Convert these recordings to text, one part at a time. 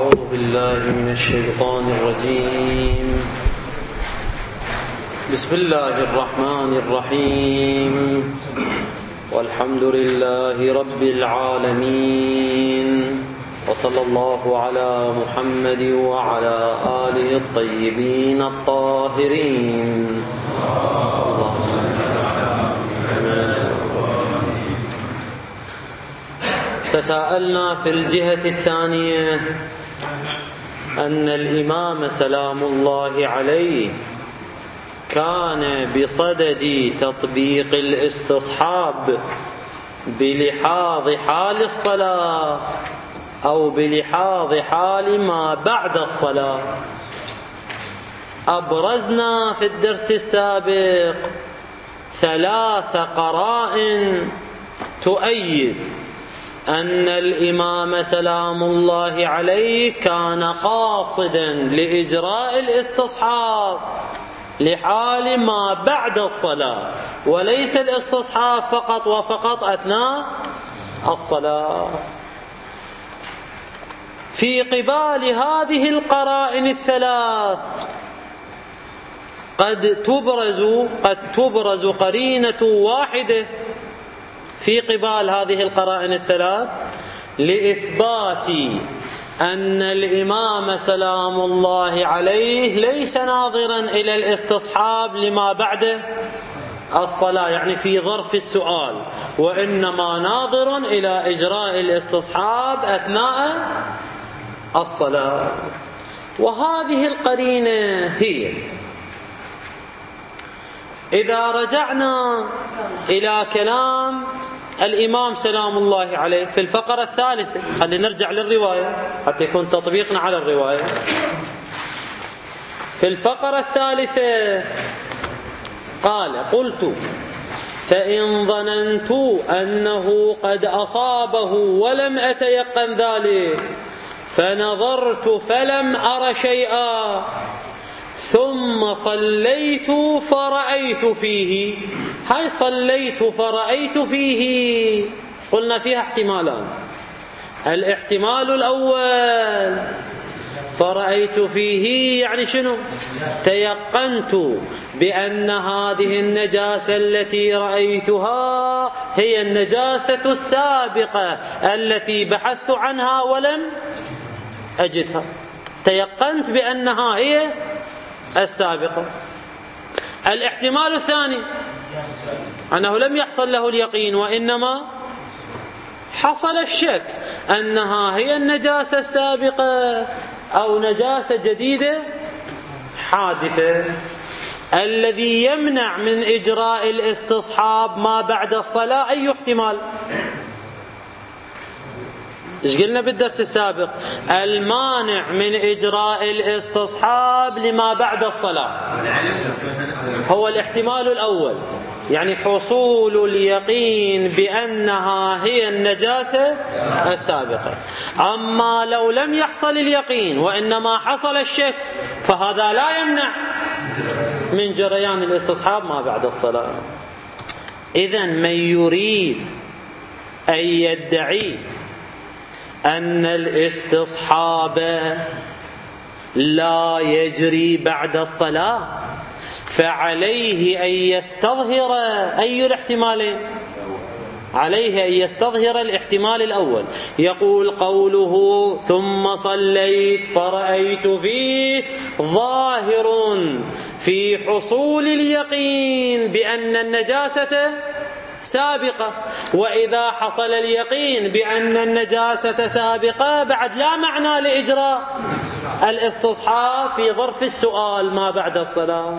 أعوذ بالله من الشيطان الرجيم. بسم الله الرحمن الرحيم. والحمد لله رب العالمين، وصلى الله على محمد وعلى آله الطيبين الطاهرين. تساءلنا في الجهة الثانية أن الإمام سلام الله عليه كان بصدد تطبيق الاستصحاب بلحاظ حال الصلاة أو بلحاظ حال ما بعد الصلاة. أبرزنا في الدرس السابق 3 قرائن تؤيد أن الإمام سلام الله عليه كان قاصدا لإجراء الاستصحاب لحال ما بعد الصلاة، وليس الاستصحاب فقط وفقط أثناء الصلاة. في قبال هذه القرائن الثلاث قد تبرز قرينة واحدة في قبال هذه القرائن الثلاث لإثبات أن الإمام سلام الله عليه ليس ناظرا إلى الاستصحاب لما بعد الصلاة، يعني في ظرف السؤال، وإنما ناظر إلى إجراء الاستصحاب أثناء الصلاة. وهذه القرينة هي إذا رجعنا إلى كلام الإمام سلام الله عليه في الفقرة الثالثة، خلينا نرجع للرواية حتى يكون تطبيقنا على الرواية. في الفقرة الثالثة قال: قلت فإن ظننت أنه قد أصابه ولم أتيقن ذلك فنظرت فلم أر شيئا ثم صليت فرأيت فيه. هاي صليت فرأيت فيه قلنا فيها احتمالان. الاحتمال الأول فرأيت فيه يعني شنو؟ تيقنت بأن هذه النجاسة التي رأيتها هي النجاسة السابقة التي بحثت عنها ولم أجدها. تيقنت بأنها هي السابقة. الاحتمال الثاني أنه لم يحصل له اليقين وإنما حصل الشك أنها هي النجاسة السابقة أو نجاسة جديدة حادثة. الذي يمنع من إجراء الاستصحاب ما بعد الصلاة أي احتمال؟ إيش قلنا بالدرس السابق؟ المانع من إجراء الاستصحاب لما بعد الصلاة هو الاحتمال الأول، يعني حصول اليقين بأنها هي النجاسة السابقة. أما لو لم يحصل اليقين وإنما حصل الشك فهذا لا يمنع من جريان الاستصحاب ما بعد الصلاة. إذن من يريد أن يدعي أن الاستصحاب لا يجري بعد الصلاة فعليه أن يستظهر أي الاحتمالين؟ عليه أن يستظهر الاحتمال الأول. يقول قوله ثم صليت فرأيت فيه ظاهر في حصول اليقين بأن النجاسة سابقة، وإذا حصل اليقين بأن النجاسة سابقة بعد لا معنى لإجراء الاستصحاب في ظرف السؤال ما بعد الصلاة.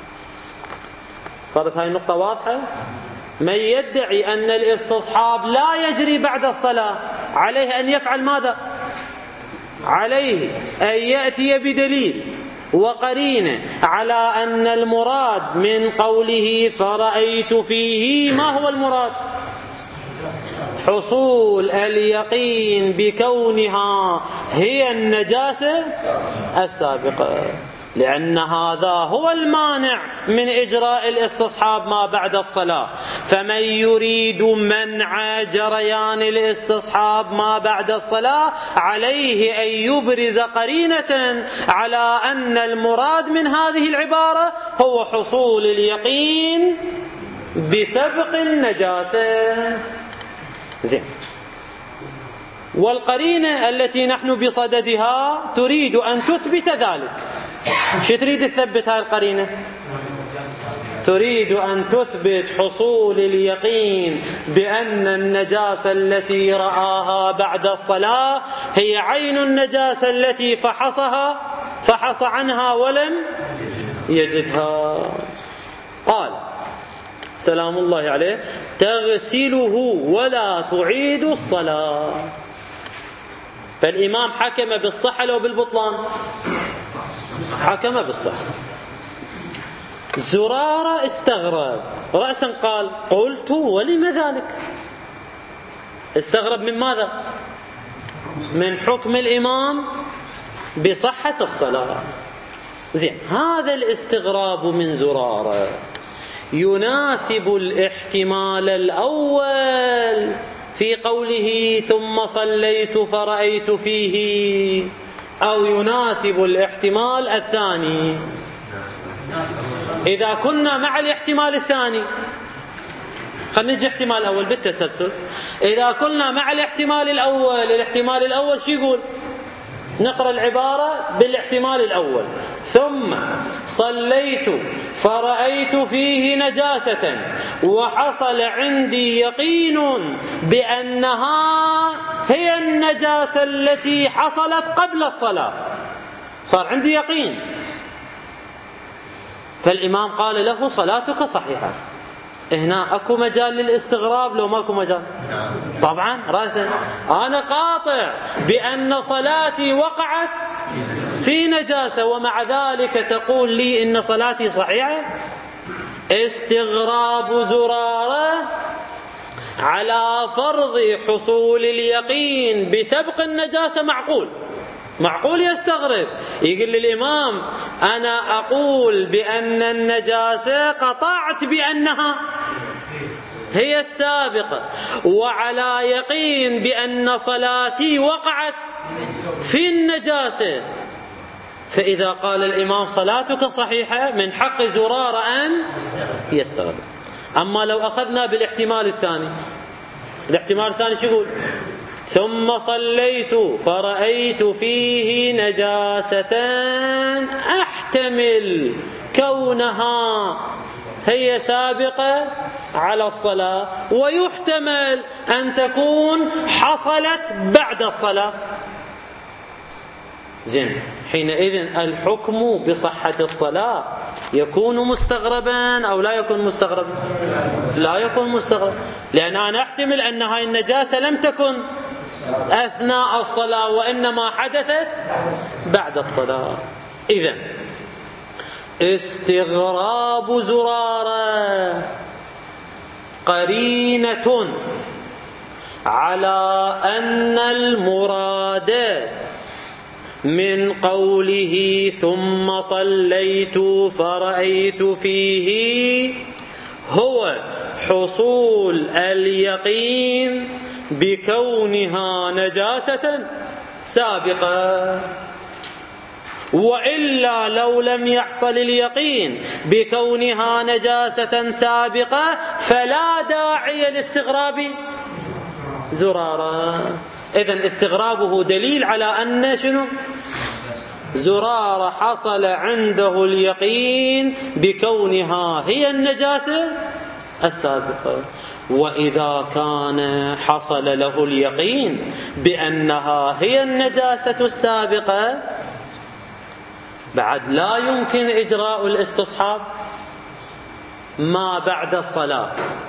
صارت هاي النقطة واضحة؟ من يدعي أن الاستصحاب لا يجري بعد الصلاة عليه أن يفعل ماذا؟ عليه أن يأتي بدليل وقرينه على أن المراد من قوله فرأيت فيه ما هو المراد؟ حصول اليقين بكونها هي النجاسة السابقة، لأن هذا هو المانع من إجراء الاستصحاب ما بعد الصلاة. فمن يريد منع جريان الاستصحاب ما بعد الصلاة عليه أن يبرز قرينة على أن المراد من هذه العبارة هو حصول اليقين بسبق النجاسة. زين. والقرينة التي نحن بصددها تريد أن تثبت ذلك. شو تريد تثبت هاي القرينة؟ تريد أن تثبت حصول اليقين بأن النجاسة التي رآها بعد الصلاة هي عين النجاسة التي فحص عنها ولم يجدها. قال سلام الله عليه: تغسله ولا تعيد الصلاة. فالإمام حكم بالصحة لو بالبطلان؟ حكم بالصحة. زرارة استغرب رأسا قال: قلت ولم ذلك؟ استغرب من ماذا؟ من حكم الإمام بصحة الصلاة. زين. هذا الاستغراب من زرارة يناسب الاحتمال الأول في قوله ثم صليت فرأيت فيه، أو يناسب الاحتمال الثاني؟ إذا كنا مع الاحتمال الثاني، خلينا نجي احتمال الأول بالتسلسل. إذا كنا مع الاحتمال الأول شو يقول؟ نقرأ العبارة بالاحتمال الأول: ثم صليت فرأيت فيه نجاسة وحصل عندي يقين بأنها هي النجاسة التي حصلت قبل الصلاة. صار عندي يقين. فالإمام قال له: صلاتك صحيحة. هنا أكو مجال للاستغراب لو ماكو مجال؟ طبعا رأسا أنا قاطع بأن صلاتي وقعت في نجاسة ومع ذلك تقول لي إن صلاتي صحيحة. استغراب زرارة على فرض حصول اليقين بسبق النجاسة معقول يستغرب. يقول للإمام: أنا أقول بأن النجاسة قطعت بأنها هي السابقة، وعلى يقين بأن صلاتي وقعت في النجاسة. فإذا قال الإمام صلاتك صحيحة من حق زرار أن يستغرب. أما لو أخذنا بالاحتمال الثاني، الاحتمال الثاني شو يقول؟ ثم صليت فرأيت فيه نجاسة أحتمل كونها هي سابقة على الصلاة، ويحتمل أن تكون حصلت بعد الصلاة. زين. حينئذ الحكم بصحة الصلاة يكون مستغربا أو لا يكون مستغربا؟ لا يكون مستغربا، لأن أنا أحتمل أن هاي النجاسة لم تكن أثناء الصلاة وإنما حدثت بعد الصلاة. إذن استغراب زرارة قرينة على أن المراد من قوله ثم صليت فرأيت فيه هو حصول اليقين بكونها نجاسة سابقة. وإلا لو لم يحصل اليقين بكونها نجاسة سابقة فلا داعي لاستغراب زرارة. إذن استغرابه دليل على أن شنو؟ زرارة حصل عنده اليقين بكونها هي النجاسة السابقة. وإذا كان حصل له اليقين بأنها هي النجاسة السابقة بعد لا يمكن إجراء الاستصحاب ما بعد الصلاة،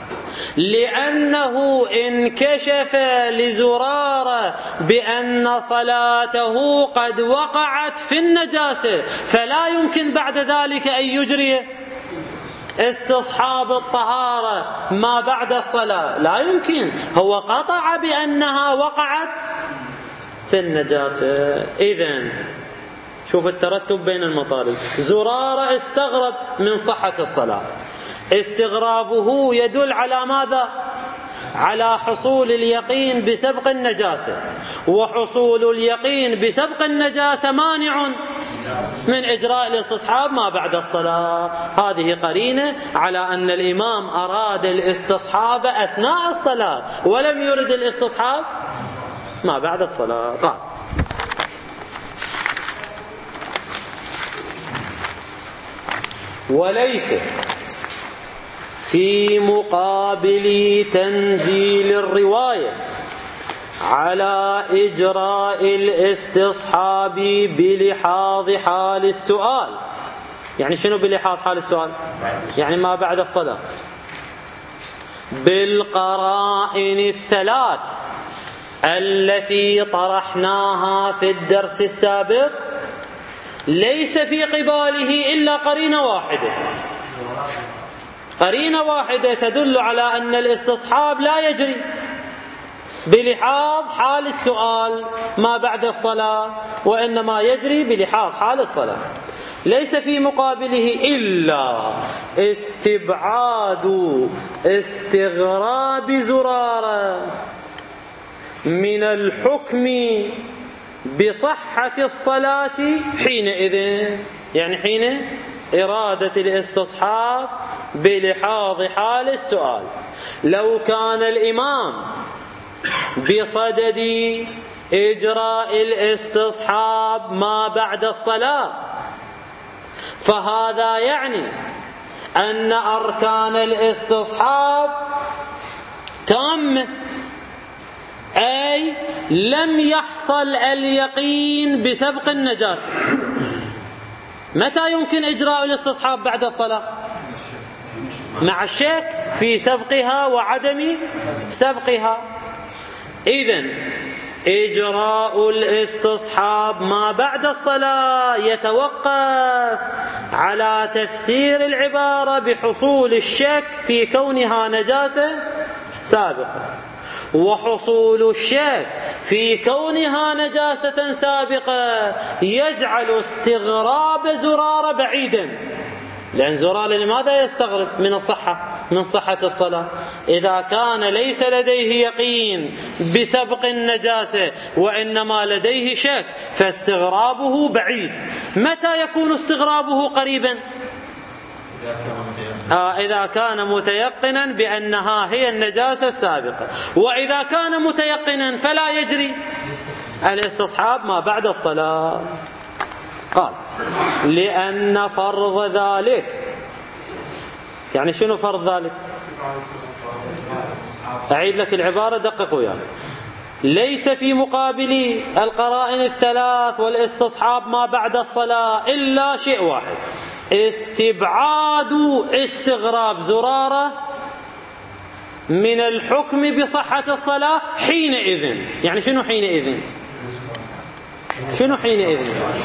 لأنه انكشف لزرارة بأن صلاته قد وقعت في النجاسة، فلا يمكن بعد ذلك أن يجري استصحاب الطهارة ما بعد الصلاة. لا يمكن، هو قطع بأنها وقعت في النجاسة. إذن شوف الترتب بين المطالب. زرارة استغرب من صحة الصلاة، استغرابه يدل على ماذا؟ على حصول اليقين بسبق النجاسة، وحصول اليقين بسبق النجاسة مانع من إجراء الاستصحاب ما بعد الصلاة. هذه قرينة على أن الإمام أراد الاستصحاب أثناء الصلاة ولم يرد الاستصحاب ما بعد الصلاة. قال: وليس في مقابل تنزيل الرواية على إجراء الاستصحاب بلحاظ حال السؤال. يعني شنو بلحاظ حال السؤال؟ يعني ما بعد الصلاة، بالقرائن الثلاث التي طرحناها في الدرس السابق، ليس في قباله إلا قرينة واحدة، قرينة واحدة تدل على أن الاستصحاب لا يجري بلحاظ حال السؤال ما بعد الصلاة، وإنما يجري بلحاظ حال الصلاة. ليس في مقابله إلا استبعاد استغراب زرارة من الحكم بصحة الصلاة حينئذ، يعني حين إرادة الاستصحاب بلحاظ حال السؤال. لو كان الإمام بصدد إجراء الاستصحاب ما بعد الصلاة، فهذا يعني أن أركان الاستصحاب تامة، أي لم يحصل اليقين بسبق النجاسة. متى يمكن إجراء الاستصحاب بعد الصلاة؟ مع الشك في سبقها وعدم سبقها. إذن إجراء الاستصحاب ما بعد الصلاة يتوقف على تفسير العبارة بحصول الشك في كونها نجاسة سابقة، وحصول الشك في كونها نجاسة سابقة يجعل استغراب زرارة بعيدا، لأن زرارة لماذا يستغرب من صحة الصلاة؟ إذا كان ليس لديه يقين بسبق النجاسة وإنما لديه شك، فاستغرابه بعيد. متى يكون استغرابه قريبا؟ إذا كان متيقنا بأنها هي النجاسة السابقة. وإذا كان متيقنا فلا يجري الاستصحاب ما بعد الصلاة. قال: لأن فرض ذلك، يعني شنو فرض ذلك؟ أعيد لك العبارة، دققوا يعني. ليس في مقابل القرائن الثلاث والاستصحاب ما بعد الصلاة إلا شيء واحد: استبعاد استغراب زرارة من الحكم بصحة الصلاة حينئذ. يعني شنو حينئذ؟ شنو حينئذ؟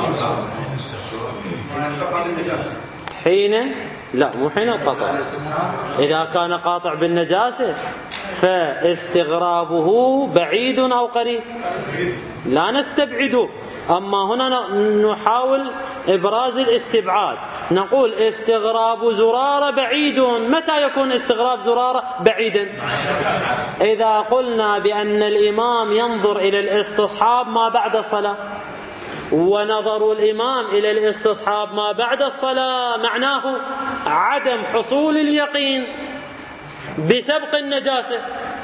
حين لا مو حين القطع. إذا كان قاطع بالنجاسة فاستغرابه بعيد أو قريب، لا نستبعده. أما هنا نحاول إبراز الاستبعاد، نقول استغراب زرارة بعيد. متى يكون استغراب زرارة بعيدا؟ إذا قلنا بأن الإمام ينظر إلى الاستصحاب ما بعد الصلاة، ونظر الإمام إلى الاستصحاب ما بعد الصلاة معناه عدم حصول اليقين بسبق النجاسة.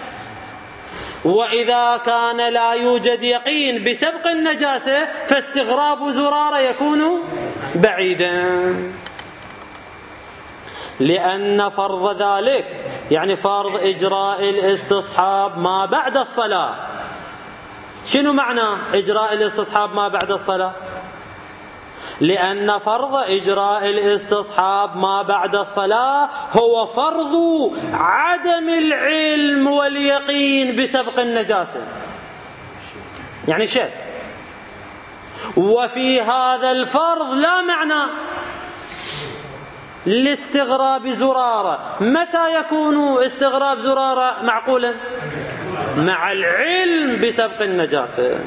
وإذا كان لا يوجد يقين بسبق النجاسة فاستغراب زرارة يكون بعيدا. لأن فرض ذلك، يعني فرض إجراء الاستصحاب ما بعد الصلاة. شنو معنى إجراء الاستصحاب ما بعد الصلاة؟ لأن فرض إجراء الاستصحاب ما بعد الصلاة هو فرض عدم العلم واليقين بسبق النجاسة، يعني شك. وفي هذا الفرض لا معنى لاستغراب زرارة. متى يكون استغراب زرارة معقولا؟ مع العلم بسبق النجاسة.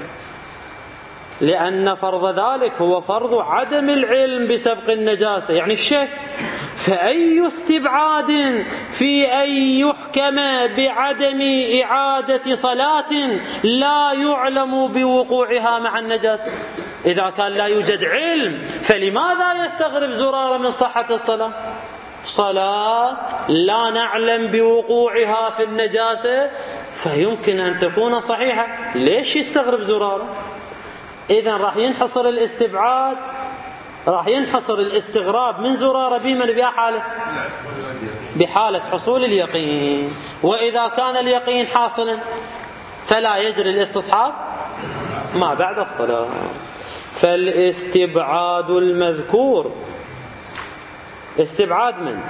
لأن فرض ذلك هو فرض عدم العلم بسبق النجاسة، يعني الشك. فأي استبعاد في أن يحكم بعدم إعادة صلاة لا يعلم بوقوعها مع النجاسة؟ إذا كان لا يوجد علم فلماذا يستغرب زرارة من صحة الصلاة؟ صلاة لا نعلم بوقوعها في النجاسة فيمكن أن تكون صحيحة، ليش يستغرب زرارة؟ إذن راح ينحصر الاستبعاد، راح ينحصر الاستغراب من زرارة بمن بها حالة؟ بحالة حصول اليقين. وإذا كان اليقين حاصلا فلا يجري الاستصحاب ما بعد الصلاة. فالاستبعاد المذكور استبعاد من؟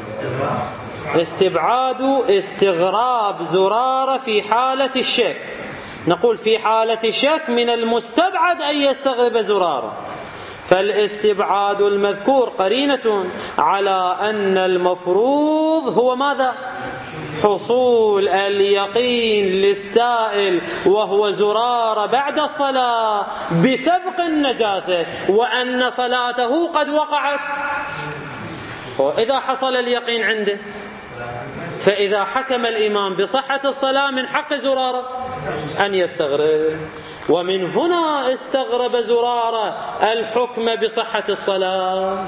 استبعاد استغراب زرارة في حالة الشك. نقول في حالة الشك من المستبعد أن يستغرب زرارة. فالاستبعاد المذكور قرينة على أن المفروض هو ماذا؟ حصول اليقين للسائل وهو زرارة بعد الصلاة بسبق النجاسة، وأن صلاته قد وقعت. وإذا حصل اليقين عنده فإذا حكم الإمام بصحة الصلاة من حق زرارة أن يستغرب. ومن هنا استغرب زرارة الحكم بصحة الصلاة.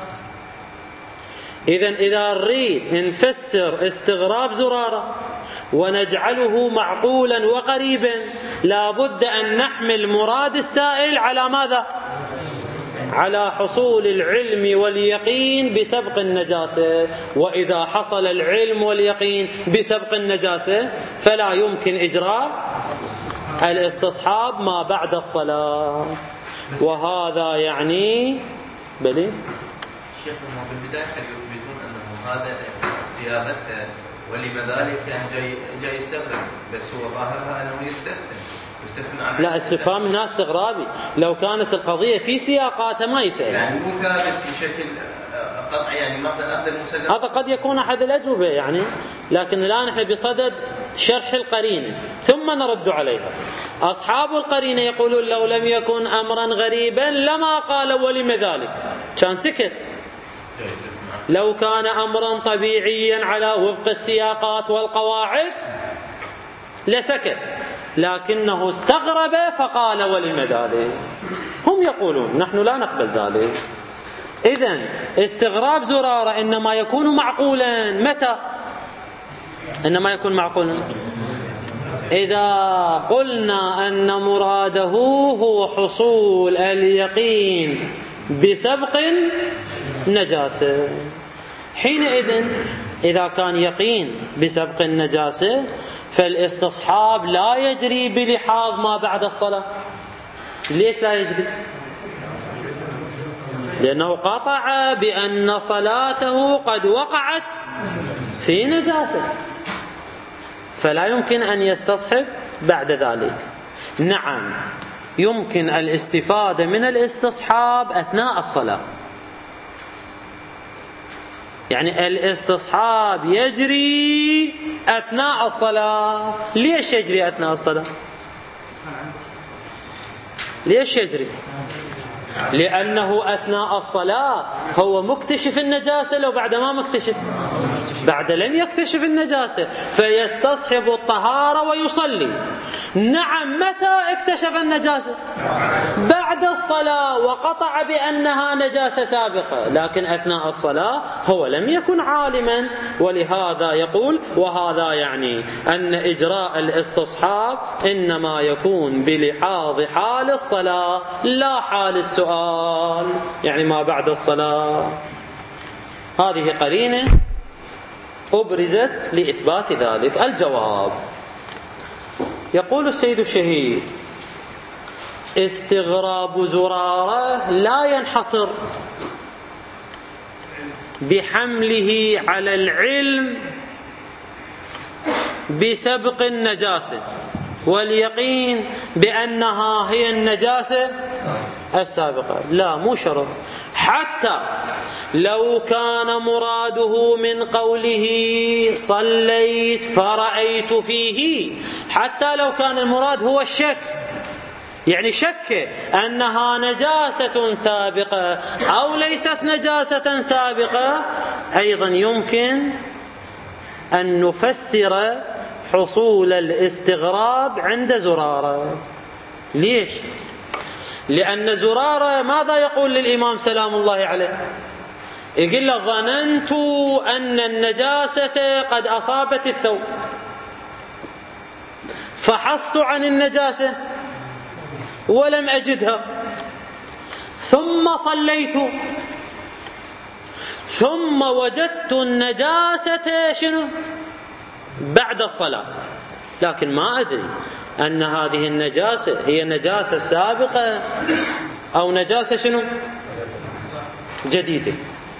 إذا نريد نفسر استغراب زرارة ونجعله معقولا وقريبا لا بد أن نحمل مراد السائل على ماذا؟ على حصول العلم واليقين بسبق النجاسة. وإذا حصل العلم واليقين بسبق النجاسة فلا يمكن إجراء الاستصحاب ما بعد الصلاة. وهذا يعني بلي شيخ بالبداية يثبتون أنه هذا صياغته ولما ذلك جاي يستغرب، بس هو ظاهرها أنه يستثنى. لا، استفهام هنا استغرابي. لو كانت القضية في سياقاتها ما يسأل، يعني مو ثابت في شكل قطعي، يعني ما أخذ المسلم. هذا قد يكون أحد الأجوبة يعني، لكن الآن نحن بصدد شرح القرينة ثم نرد عليها. أصحاب القرينة يقولون لو لم يكن أمرا غريبا لما قال ولم ذلك، كان سكت. لو كان أمرا طبيعيا على وفق السياقات والقواعد لسكت، لكنه استغرب فقال ولم ذلك. هم يقولون، نحن لا نقبل ذلك. إذن استغراب زرارة إنما يكون معقولا متى؟ إنما يكون معقولا إذا قلنا أن مراده هو حصول اليقين بسبق النجاسة. حينئذ إذا كان يقين بسبق النجاسة فالاستصحاب لا يجري بلحاظ ما بعد الصلاة. ليش لا يجري؟ لأنه قطع بأن صلاته قد وقعت في نجاسة، فلا يمكن أن يستصحب بعد ذلك. نعم، يمكن الاستفادة من الاستصحاب أثناء الصلاة، يعني الاستصحاب يجري أثناء الصلاة. ليش يجري أثناء الصلاة؟ ليش يجري؟ لأنه أثناء الصلاة هو مكتشف النجاسة، لو بعد ما مكتشف، بعد لم يكتشف النجاسة، فيستصحب الطهارة ويصلي. نعم، متى اكتشف النجاسة؟ بعد الصلاة، وقطع بأنها نجاسة سابقة، لكن أثناء الصلاة هو لم يكن عالما. ولهذا يقول وهذا يعني أن إجراء الاستصحاب إنما يكون بلحاظ حال الصلاة لا حال السؤال، يعني ما بعد الصلاة. هذه قرينة أبرزت لإثبات ذلك. الجواب، يقول السيد الشهيد: استغراب زرارة لا ينحصر بحمله على العلم بسبق النجاسة واليقين بأنها هي النجاسة السابقة. لا، مو شرط. حتى لو كان مراده من قوله صليت فرأيت فيه، حتى لو كان المراد هو الشك، يعني شك أنها نجاسة سابقة أو ليست نجاسة سابقة، أيضا يمكن أن نفسر حصول الاستغراب عند زرارة. ليش؟ لأن زرارة ماذا يقول للإمام سلام الله عليه؟ يقول له: ظننت أن النجاسة قد أصابت الثوب، فحصت عن النجاسة ولم أجدها، ثم صليت ثم وجدت النجاسة شنو؟ بعد الصلاة، لكن ما أدري أن هذه النجاسة هي نجاسة سابقة أو نجاسة شنو؟ جديدة.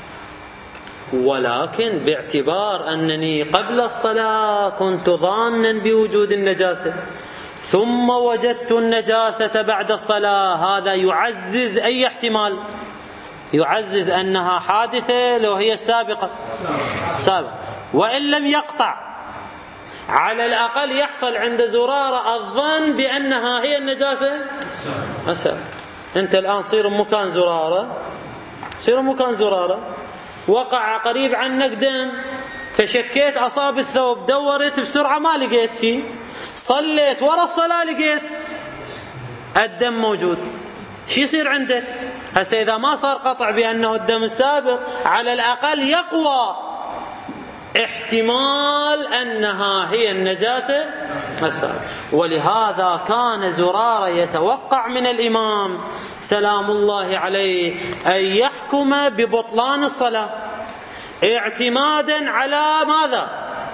ولكن باعتبار أنني قبل الصلاة كنت ظانا بوجود النجاسة ثم وجدت النجاسة بعد الصلاة، هذا يعزز أي احتمال؟ يعزز أنها حادثة لو هي السابقة سابقة. وإن لم يقطع، على الأقل يحصل عند زرارة الظن بأنها هي النجاسة السابقة. أنت الآن صير مكان زرارة، وقع قريب عنك دم، فشكيت أصاب الثوب، دورت بسرعة ما لقيت فيه، صليت ورا الصلاة لقيت الدم موجود، شو يصير عندك؟ هسه إذا ما صار قطع بأنه الدم السابق، على الأقل يقوى احتمال أنها هي النجاسة السابقة. ولهذا كان زرارة يتوقع من الإمام سلام الله عليه أن يحكم ببطلان الصلاة اعتمادا على ماذا؟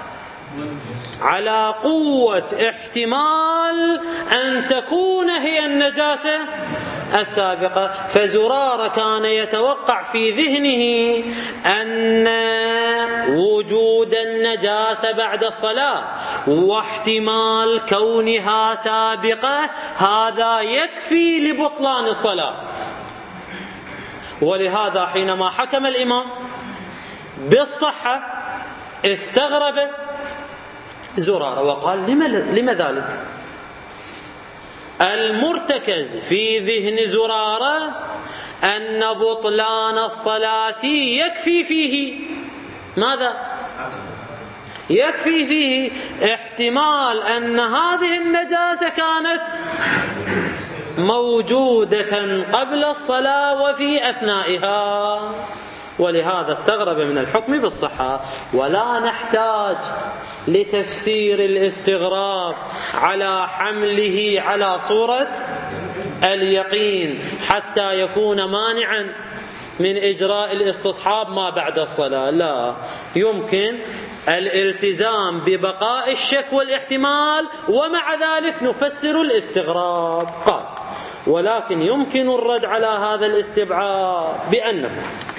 على قوة احتمال أن تكون هي النجاسة السابقة. فزرارة كان يتوقع في ذهنه أن وجود النجاسة بعد الصلاة واحتمال كونها سابقة هذا يكفي لبطلان الصلاة. ولهذا حينما حكم الإمام بالصحة استغرب زرارة وقال: لما ذلك؟ المرتكز في ذهن زرارة أن بطلان الصلاة يكفي فيه ماذا؟ يكفي فيه احتمال أن هذه النجاسة كانت موجودة قبل الصلاة وفي أثنائها، ولهذا استغرب من الحكم بالصحة. ولا نحتاج لتفسير الاستغراب على حمله على صورة اليقين حتى يكون مانعا من إجراء الاستصحاب ما بعد الصلاة. لا، يمكن الالتزام ببقاء الشك والاحتمال ومع ذلك نفسر الاستغراب. قال: ولكن يمكن الرد على هذا الاستبعاد بأنه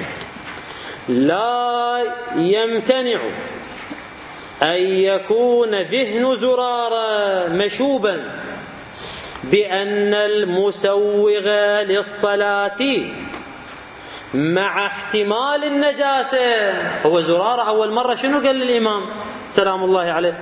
لا يمتنع أن يكون ذهن زرارة مشوبا بأن المسوغ للصلاة مع احتمال النجاسة. هو زرارة أول مرة شنو قال للإمام سلام الله عليه؟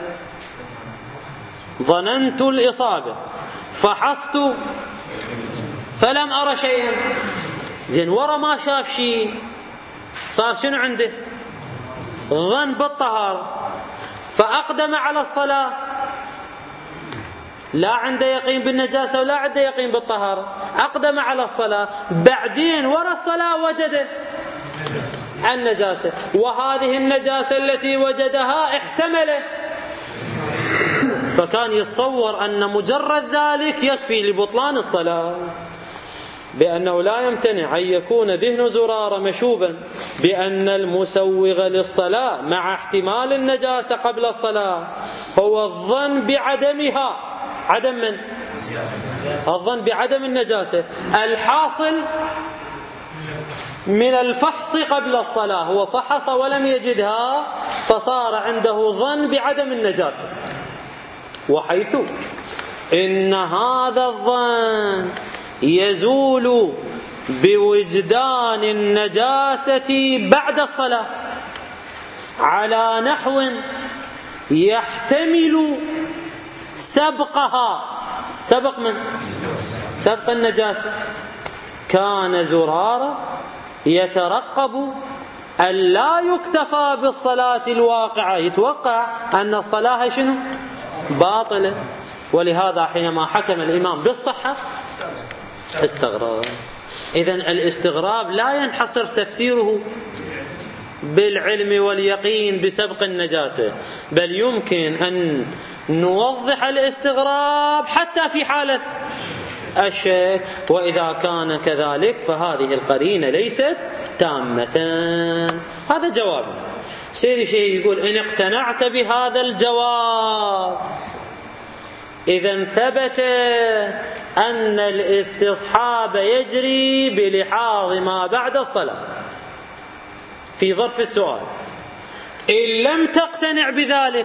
ظننت الإصابة فحصت فلم أرى شيئا. زين، ورا ما شاف شيء صار شنو عنده؟ ظن بالطهارة، فأقدم على الصلاة، لا عنده يقين بالنجاسة ولا عنده يقين بالطهارة، أقدم على الصلاة، بعدين ورا الصلاة وجد النجاسة، وهذه النجاسة التي وجدها احتمله، فكان يتصور أن مجرد ذلك يكفي لبطلان الصلاة، بأنه لا يمتنع أن يكون ذهن زرارة مشوبا بأن المسوغ للصلاة مع احتمال النجاسة قبل الصلاة هو الظن بعدمها. عدم من؟ الظن بعدم النجاسة الحاصل من الفحص قبل الصلاة. هو فحص ولم يجدها فصار عنده ظن بعدم النجاسة، وحيث إن هذا الظن يزول بوجدان النجاسة بعد الصلاة على نحو يحتمل سبقها. سبق من؟ سبق النجاسة. كان زرارة يترقب أن لا يكتفى بالصلاة الواقعة، يتوقع أن الصلاة شنو؟ باطلة، ولهذا حينما حكم الإمام بالصحة استغرب. إذن الاستغراب لا ينحصر تفسيره بالعلم واليقين بسبق النجاسة، بل يمكن أن نوضح الاستغراب حتى في حالة الشك، وإذا كان كذلك فهذه القرينة ليست تامة. هذا جواب. سيدي شيء يقول إن اقتنعت بهذا الجواب إذن ثبت أن الاستصحاب يجري بلحاظ ما بعد الصلاة في ظرف السؤال. إن لم تقتنع بذلك،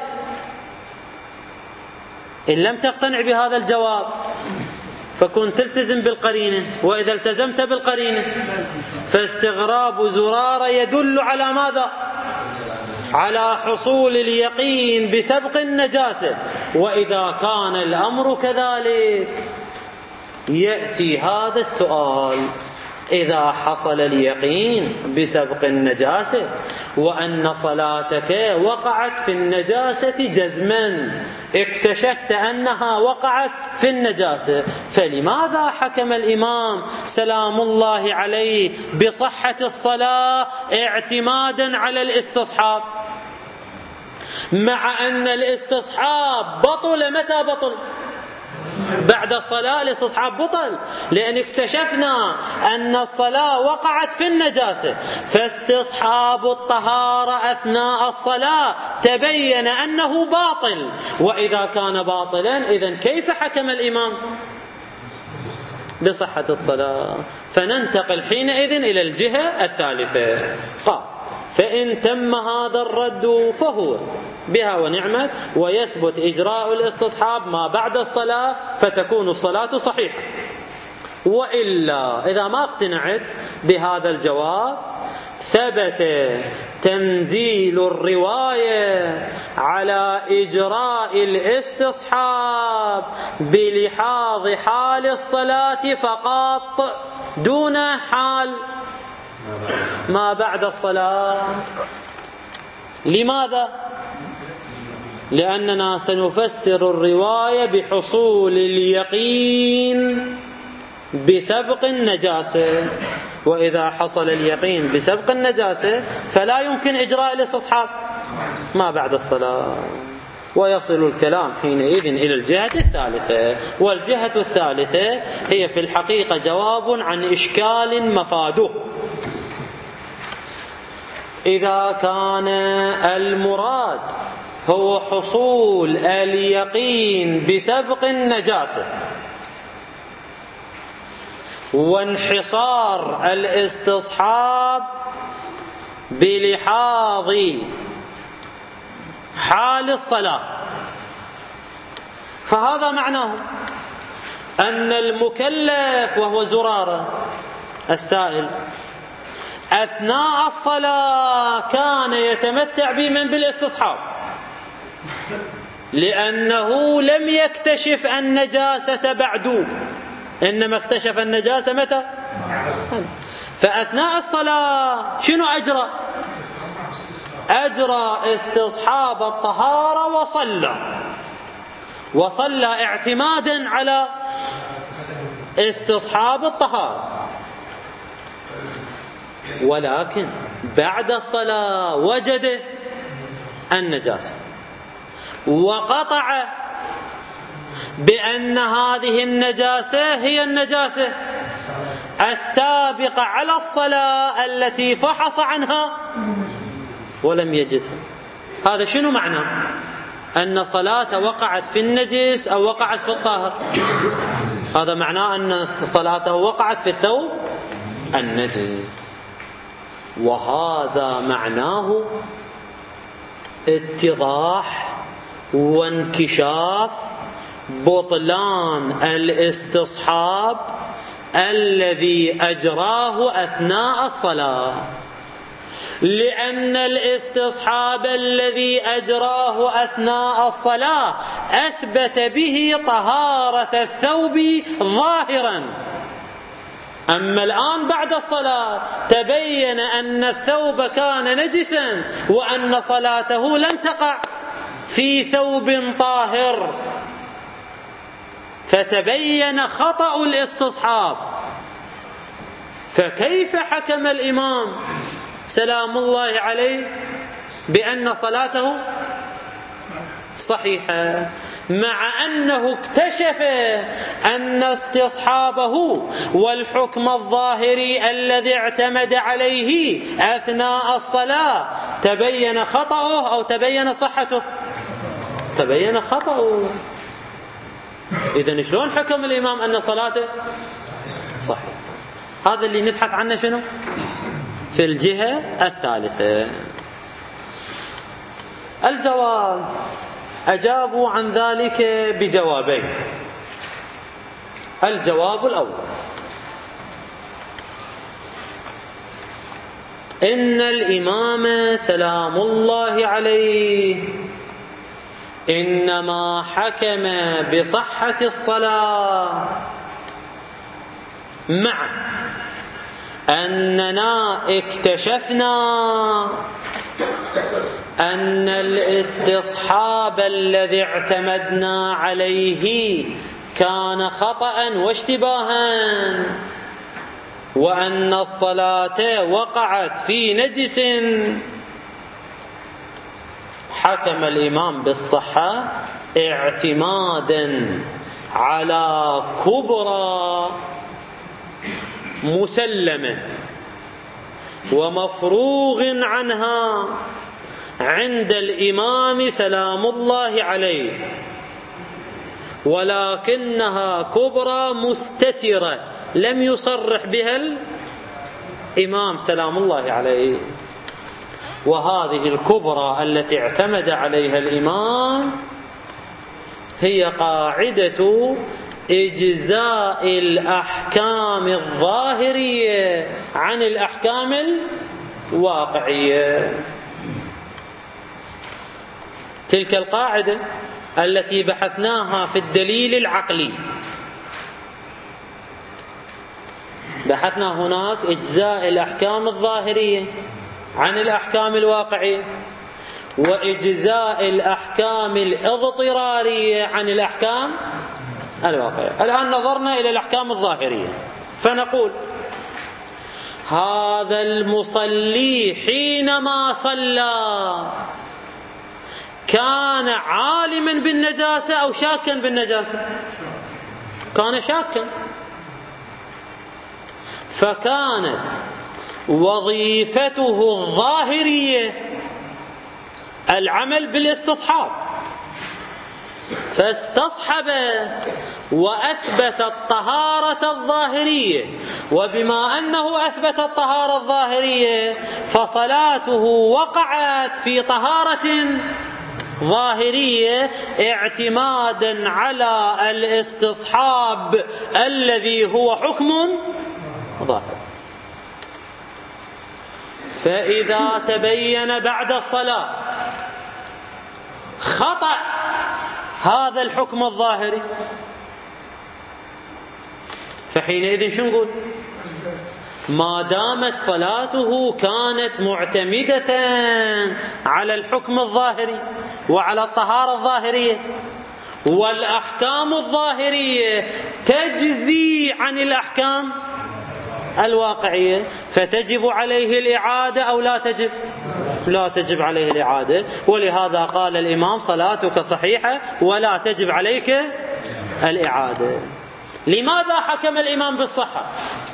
إن لم تقتنع بهذا الجواب فكنت تلتزم بالقرينة، وإذا التزمت بالقرينة فاستغراب زرارة يدل على ماذا؟ على حصول اليقين بسبق النجاسة. وإذا كان الأمر كذلك يأتي هذا السؤال: إذا حصل اليقين بسبق النجاسة وأن صلاتك وقعت في النجاسة جزما، اكتشفت أنها وقعت في النجاسة، فلماذا حكم الإمام سلام الله عليه بصحة الصلاة اعتمادا على الاستصحاب، مع أن الاستصحاب بطل؟ متى بطل؟ بعد الصلاة الاستصحاب بطل، لأن اكتشفنا أن الصلاة وقعت في النجاسة، فاستصحاب الطهارة أثناء الصلاة تبين أنه باطل. وإذا كان باطلا إذن كيف حكم الإمام بصحة الصلاة؟ فننتقل حينئذ إلى الجهة الثالثة. قال: فإن تم هذا الرد فهو بها ونعمت، ويثبت إجراء الاستصحاب ما بعد الصلاة فتكون الصلاة صحيحة. وإلا إذا ما اقتنعت بهذا الجواب ثبت تنزيل الرواية على إجراء الاستصحاب بلحاظ حال الصلاة فقط دون حال ما بعد الصلاة. لماذا؟ لأننا سنفسر الرواية بحصول اليقين بسبق النجاسة، وإذا حصل اليقين بسبق النجاسة فلا يمكن إجراء الاستصحاب ما بعد الصلاة. ويصل الكلام حينئذ إلى الجهة الثالثة، والجهة الثالثة هي في الحقيقة جواب عن إشكال مفاده. إذا كان المراد هو حصول اليقين بسبق النجاسة وانحصار الاستصحاب بلحاظ حال الصلاة، فهذا معناه أن المكلف وهو زرارة السائل أثناء الصلاة كان يتمتع بمن بالاستصحاب، لأنه لم يكتشف النجاسة بعد، إنما اكتشف النجاسة متى؟ فأثناء الصلاة شنو أجرى؟ أجرى استصحاب الطهارة وصلى اعتمادا على استصحاب الطهارة. ولكن بعد الصلاة وجد النجاسة وقطع بأن هذه النجاسة هي النجاسة السابقة على الصلاة التي فحص عنها ولم يجدها. هذا شنو معنى؟ أن صلاة وقعت في النجس أو وقعت في الطاهر؟ هذا معناه أن صلاته وقعت في الثوب النجس، وهذا معناه اتضاح وانكشاف بطلان الاستصحاب الذي أجراه أثناء الصلاة، لأن الاستصحاب الذي أجراه أثناء الصلاة أثبت به طهارة الثوب ظاهرا، أما الآن بعد الصلاة تبين أن الثوب كان نجسا وأن صلاته لم تقع في ثوب طاهر، فتبين خطأ الاستصحاب. فكيف حكم الإمام سلام الله عليه بأن صلاته صحيحة، مع أنه اكتشف أن استصحابه والحكم الظاهري الذي اعتمد عليه أثناء الصلاة تبين خطأه أو تبين صحته؟ تبين خطأه. إذن شلون حكم الإمام أن صلاته صحيح؟ هذا اللي نبحث عنه شنو في الجهة الثالثة. الجواب: أجابوا عن ذلك بجوابين. الجواب الأول: إن الإمام سلام الله عليه إنما حكم بصحة الصلاة مع أننا اكتشفنا أن الاستصحاب الذي اعتمدنا عليه كان خطأ واشتباها، وأن الصلاة وقعت في نجس. حكم الإمام بالصحة اعتمادا على كبرى مسلمة ومفروغ عنها عند الإمام سلام الله عليه، ولكنها كبرى مستترة لم يصرح بها الإمام سلام الله عليه. وهذه الكبرى التي اعتمد عليها الإمام هي قاعدة إجزاء الأحكام الظاهرية عن الأحكام الواقعية. تلك القاعدة التي بحثناها في الدليل العقلي، بحثنا هناك إجزاء الأحكام الظاهرية عن الأحكام الواقعية، وإجزاء الأحكام الاضطرارية عن الأحكام الواقعية. الآن نظرنا إلى الأحكام الظاهرية، فنقول هذا المصلي حينما صلى كان عالما بالنجاسة أو شاكا بالنجاسة؟ كان شاكا، فكانت وظيفته الظاهرية العمل بالاستصحاب، فاستصحب وأثبت الطهارة الظاهرية. وبما أنه أثبت الطهارة الظاهرية فصلاته وقعت في طهارة ظاهرية اعتمادا على الاستصحاب الذي هو حكم ظاهر. فإذا تبين بعد الصلاة خطأ هذا الحكم الظاهري فحينئذ شو نقول؟ ما دامت صلاته كانت معتمدة على الحكم الظاهري وعلى الطهارة الظاهرية، والأحكام الظاهرية تجزي عن الأحكام الواقعية، فتجب عليه الإعادة أو لا تجب؟ لا تجب عليه الإعادة. ولهذا قال الإمام صلاتك صحيحة ولا تجب عليك الإعادة. لماذا حكم الإمام بالصحة؟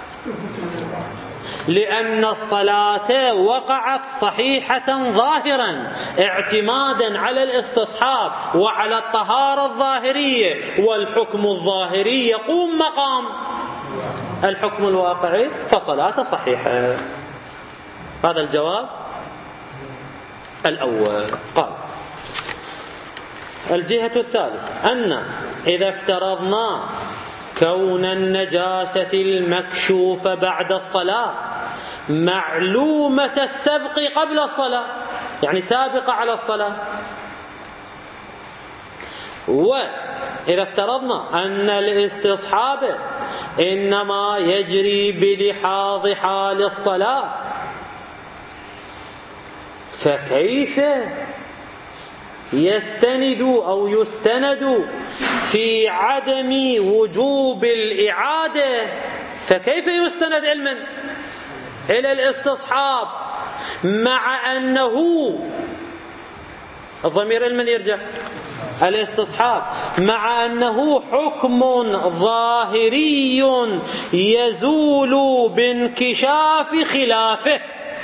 لأن الصلاة وقعت صحيحة ظاهرا اعتمادا على الاستصحاب وعلى الطهارة الظاهرية، والحكم الظاهري يقوم مقام الحكم الواقعي، فصلاة صحيحة. هذا الجواب الأول. قال الجهة الثالثة أن إذا افترضنا كون النجاسة المكشوفة بعد الصلاة معلومة السبق قبل الصلاة، يعني سابقة على الصلاة، وإذا افترضنا أن الاستصحاب إنما يجري بلحاظ حال الصلاة. فكيف يستند أو يستند في عدم وجوب الإعادة؟ فكيف يستند علما إلى الاستصحاب مع أنه الضمير علما يرجع الاستصحاب، مع أنه حكم ظاهري يزول بانكشاف خلافه؟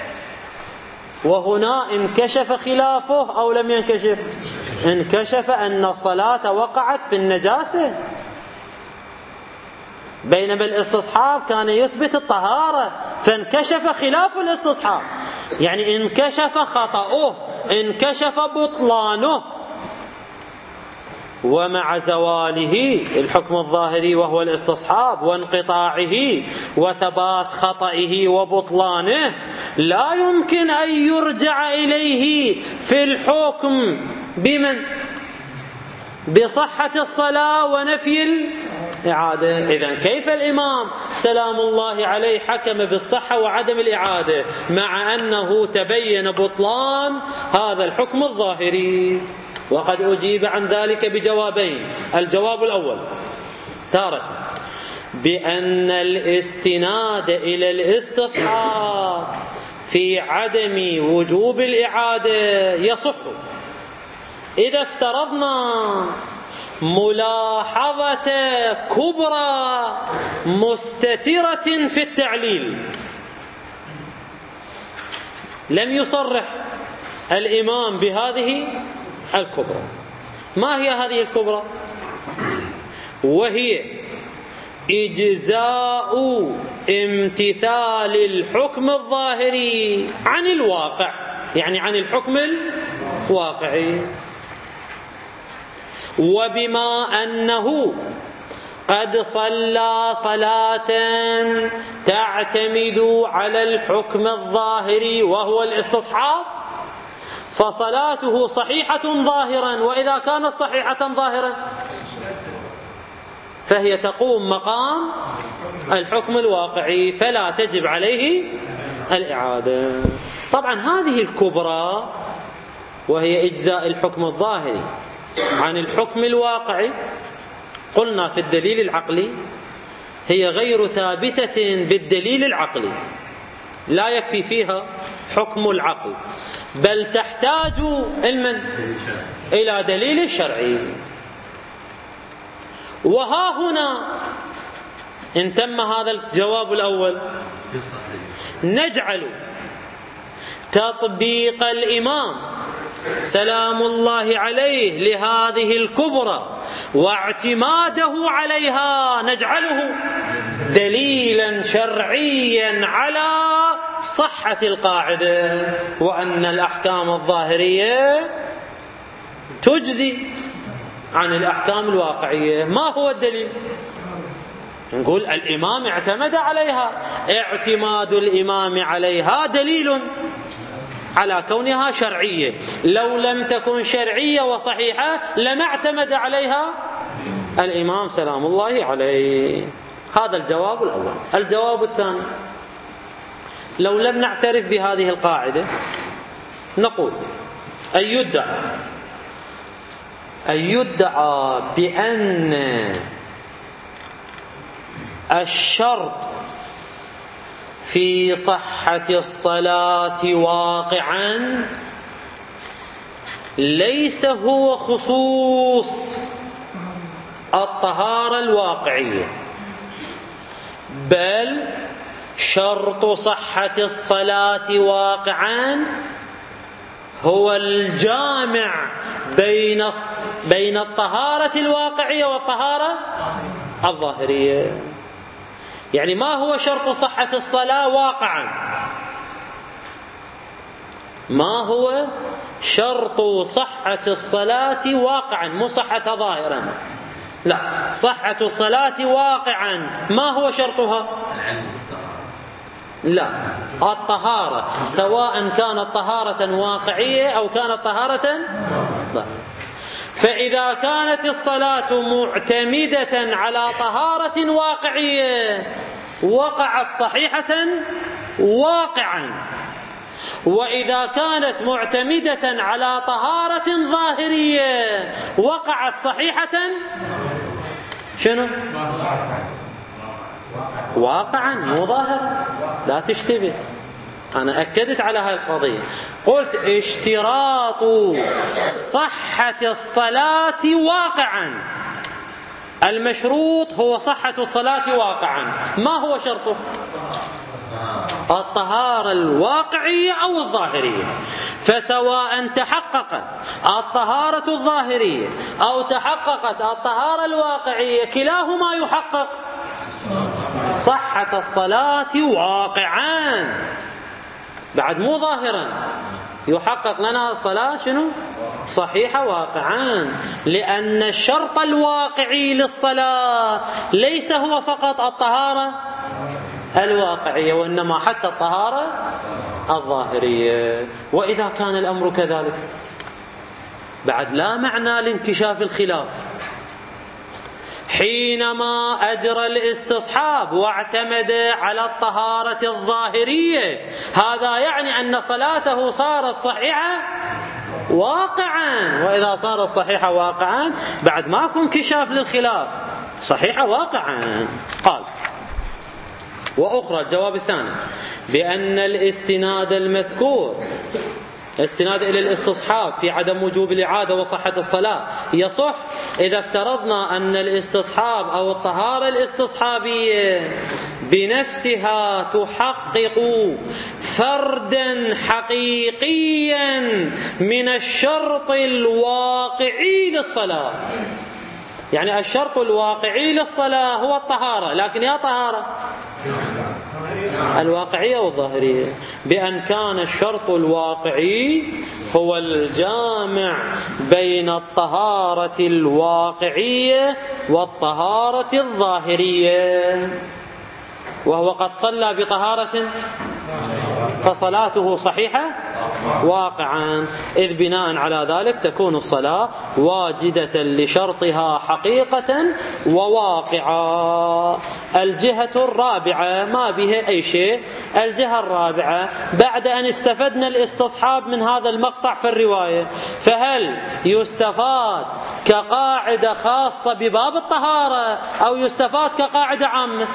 وهنا انكشف خلافه أو لم ينكشف؟ انكشف أن الصلاة وقعت في النجاسة، بينما الاستصحاب كان يثبت الطهارة، فانكشف خلاف الاستصحاب، يعني انكشف خطأه، انكشف بطلانه. ومع زواله الحكم الظاهري وهو الاستصحاب وانقطاعه وثبات خطئه وبطلانه، لا يمكن أن يرجع إليه في الحكم بمن؟ بصحة الصلاة ونفي الإعادة. إذن كيف الإمام سلام الله عليه حكم بالصحة وعدم الإعادة مع أنه تبين بطلان هذا الحكم الظاهري؟ وقد أجيب عن ذلك بجوابين. الجواب الأول تارة بأن الاستناد إلى الاستصحاب في عدم وجوب الإعادة يصح إذا افترضنا ملاحظة كبرى مستترة في التعليل. لم يصرح الإمام بهذه الكبرى. ما هي هذه الكبرى؟ وهي إجزاء امتثال الحكم الظاهري عن الواقع، يعني عن الحكم الواقعي. وبما أنه قد صلى صلاة تعتمد على الحكم الظاهري وهو الاستصحاب، فصلاته صحيحة ظاهرا، وإذا كانت صحيحة ظاهرا فهي تقوم مقام الحكم الواقعي، فلا تجب عليه الإعادة. طبعا هذه الكبرى وهي إجزاء الحكم الظاهري عن الحكم الواقعي، قلنا في الدليل العقلي هي غير ثابتة بالدليل العقلي، لا يكفي فيها حكم العقل، بل تحتاج إلى دليل شرعي. وها هنا إن تم هذا الجواب الأول نجعل تطبيق الإمام سلام الله عليه لهذه الكبرى واعتماده عليها نجعله دليلا شرعيا على صحة القاعدة، وأن الأحكام الظاهرية تجزي عن الأحكام الواقعية. ما هو الدليل؟ نقول الإمام اعتمد عليها، اعتماد الإمام عليها دليل على كونها شرعية، لو لم تكن شرعية وصحيحة لما اعتمد عليها الإمام سلام الله عليه. هذا الجواب الأول. الجواب الثاني، لو لم نعترف بهذه القاعدة نقول أن يدعى بأن الشرط في صحة الصلاة واقعا ليس هو خصوص الطهارة الواقعية، بل شرط صحة الصلاة واقعا هو الجامع بين الطهارة الواقعية والطهارة الظاهرية. يعني ما هو شرط صحة الصلاة واقعا؟ ما هو شرط صحة الصلاة واقعا؟ مو صحة ظاهرا، لا، صحة الصلاة واقعا ما هو شرطها؟ لا، الطهارة، سواء كانت طهارة واقعية أو كانت طهارة ظاهرة. فإذا كانت الصلاة معتمدة على طهارة واقعية وقعت صحيحة واقعا، وإذا كانت معتمدة على طهارة ظاهرية وقعت صحيحة شنو؟ واقعا مو ظاهرا. لا تشتبه، أنا أكدت على هذه القضية، قلت اشتراط صحة الصلاة واقعا، المشروط هو صحة الصلاة واقعا. ما هو شرطه؟ الطهارة الواقعية أو الظاهرية. فسواء تحققت الطهارة الظاهرية أو تحققت الطهارة الواقعية كلاهما يحقق صحة الصلاة واقعا، بعد مو ظاهرا. يحقق لنا الصلاة شنو؟ صحيحة واقعا، لأن الشرط الواقعي للصلاة ليس هو فقط الطهارة الواقعية، وإنما حتى الطهارة الظاهرية. وإذا كان الأمر كذلك بعد لا معنى لانكشاف الخلاف. حينما أجرى الاستصحاب واعتمد على الطهارة الظاهرية، هذا يعني أن صلاته صارت صحيحة واقعا. وإذا صارت صحيحة واقعا بعد ماكو انكشاف للخلاف، صحيحة واقعا. قال وأخرى، الجواب الثاني، بأن الاستناد المذكور، استناد إلى الاستصحاب في عدم وجوب الإعادة وصحة الصلاة، يصح إذا افترضنا أن الاستصحاب أو الطهارة الاستصحابية بنفسها تحقق فردا حقيقيا من الشرط الواقعي للصلاة. يعني الشرط الواقعي للصلاة هو الطهارة، لكن يا طهارة الواقعية والظاهرية، بأن كان الشرط الواقعي هو الجامع بين الطهارة الواقعية والطهارة الظاهرية، وهو قد صلى بطهارة فصلاته صحيحة واقعا، إذ بناء على ذلك تكون الصلاة واجدة لشرطها حقيقة وواقعا. الجهة الرابعة ما بها أي شيء، الجهة الرابعة بعد أن استفدنا الاستصحاب من هذا المقطع في الرواية، فهل يستفاد كقاعدة خاصة بباب الطهارة أو يستفاد كقاعدة عامة؟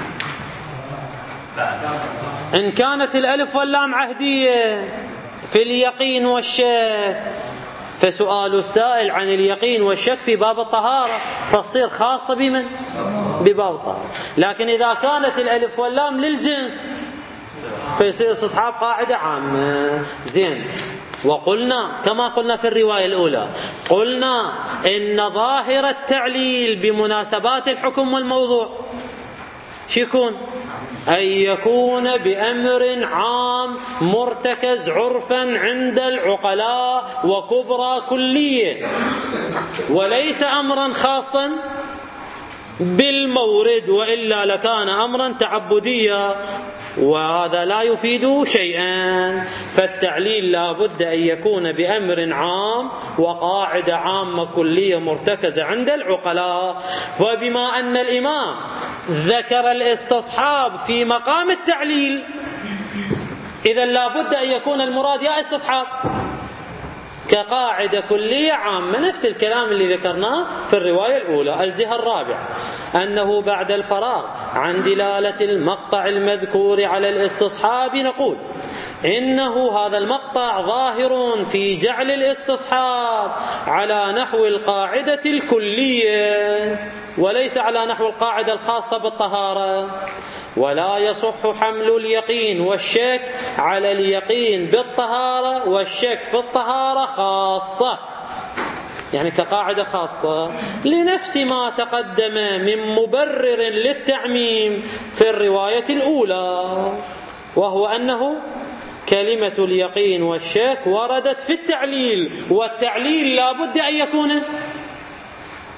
إن كانت الألف واللام عهدية في اليقين والشك، فسؤال السائل عن اليقين والشك في باب الطهارة، فتصير خاصة بمن؟ بباب الطهارة. لكن إذا كانت الألف واللام للجنس فيصير استصحاب قاعدة عامة. زين، وقلنا كما قلنا في الرواية الأولى، قلنا إن ظاهر التعليل بمناسبات الحكم والموضوع شيكون؟ أن يكون بأمر عام مرتكز عرفا عند العقلاء وكبرى كلية، وليس أمرا خاصا بالمورد، وإلا لكان أمرا تعبديا، وهذا لا يفيد شيئا. فالتعليل لا بد أن يكون بأمر عام وقاعدة عامة كلية مرتكزة عند العقلاء. وبما أن الإمام ذكر الاستصحاب في مقام التعليل، إذن لا بد أن يكون المراد يا استصحاب كقاعدة كلية عامة، نفس الكلام اللي ذكرناه في الرواية الأولى. الجهة الرابعة أنه بعد الفراغ عن دلالة المقطع المذكور على الاستصحاب نقول إنه هذا المقطع ظاهر في جعل الاستصحاب على نحو القاعدة الكلية وليس على نحو القاعدة الخاصة بالطهارة، ولا يصح حمل اليقين والشك على اليقين بالطهارة والشك في الطهارة خاصة، يعني كقاعدة خاصة، لنفس ما تقدم من مبرر للتعميم في الرواية الأولى، وهو أنه كلمة اليقين والشك وردت في التعليل، والتعليل لا بد أن يكون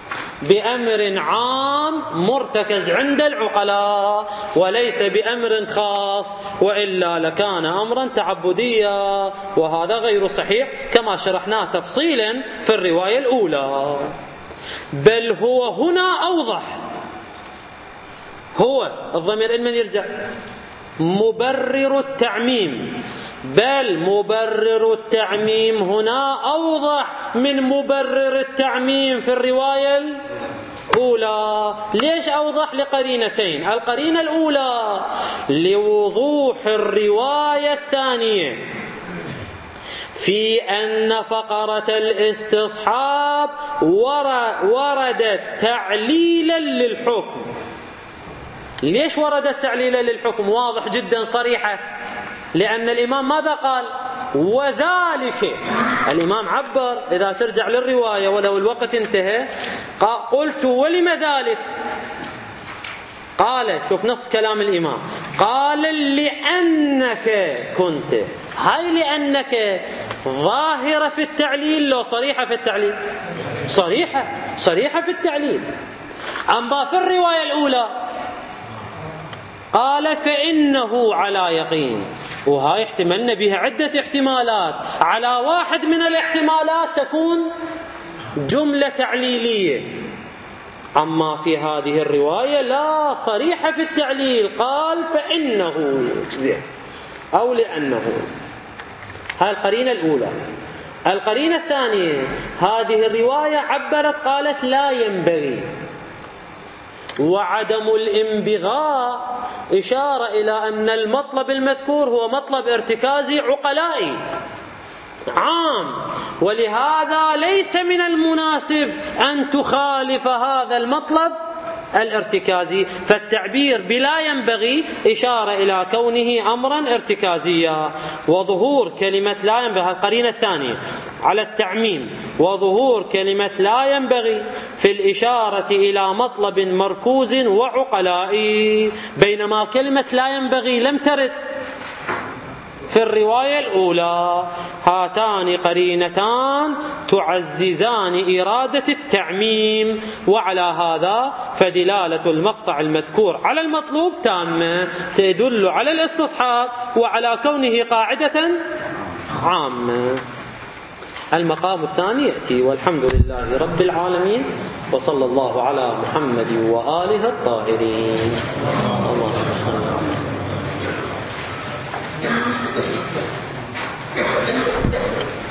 بأمر عام مرتكز عند العقلاء وليس بأمر خاص، وإلا لكان أمرا تعبديا، وهذا غير صحيح كما شرحناه تفصيلا في الرواية الأولى. بل هو هنا أوضح، هو الضمير من يرجع مبرر التعميم، بل مبرر التعميم هنا أوضح من مبرر التعميم في الرواية الأولى. ليش أوضح؟ لقرينتين. القرينة الأولى لوضوح الرواية الثانية في أن فقرة الاستصحاب وردت تعليلا للحكم. ليش وردت تعليلا للحكم؟ واضح جدا صريحة، لأن الإمام ماذا قال؟ وذلك. الإمام عبر، إذا ترجع للرواية ولو الوقت انتهى، قلت ولم ذلك؟ قال، شوف نص كلام الإمام، قال لأنك كنت. هاي لأنك ظاهرة في التعليل لو صريحة في التعليل؟ صريحة في التعليل. أما في الرواية الأولى قال فإنه على يقين، وهاي احتملنا بها عدة احتمالات، على واحد من الاحتمالات تكون جملة تعليلية. أما في هذه الرواية لا، صريحة في التعليل، قال فإنه أو لأنه. هاي القرينة الأولى. القرينة الثانية، هذه الرواية عبرت قالت لا ينبغي، وعدم الانبغاء إشارة إلى أن المطلب المذكور هو مطلب ارتكازي عقلائي عام، ولهذا ليس من المناسب أن تخالف هذا المطلب الارتكازي. فالتعبير بلا ينبغي إشارة إلى كونه أمرا ارتكازيا. وظهور كلمة لا ينبغي، القرينة الثانية على التعميم، وظهور كلمة لا ينبغي في الإشارة إلى مطلب مركوز وعقلائي، بينما كلمة لا ينبغي لم ترد في الرواية الأولى. هاتان قرينتان تعززان إرادة التعميم، وعلى هذا فدلالة المقطع المذكور على المطلوب تامة، تدل على الاستصحاب وعلى كونه قاعدة عامة. المقام الثاني يأتي، والحمد لله رب العالمين، وصلى الله على محمد وآله الطاهرين. اللهم صل على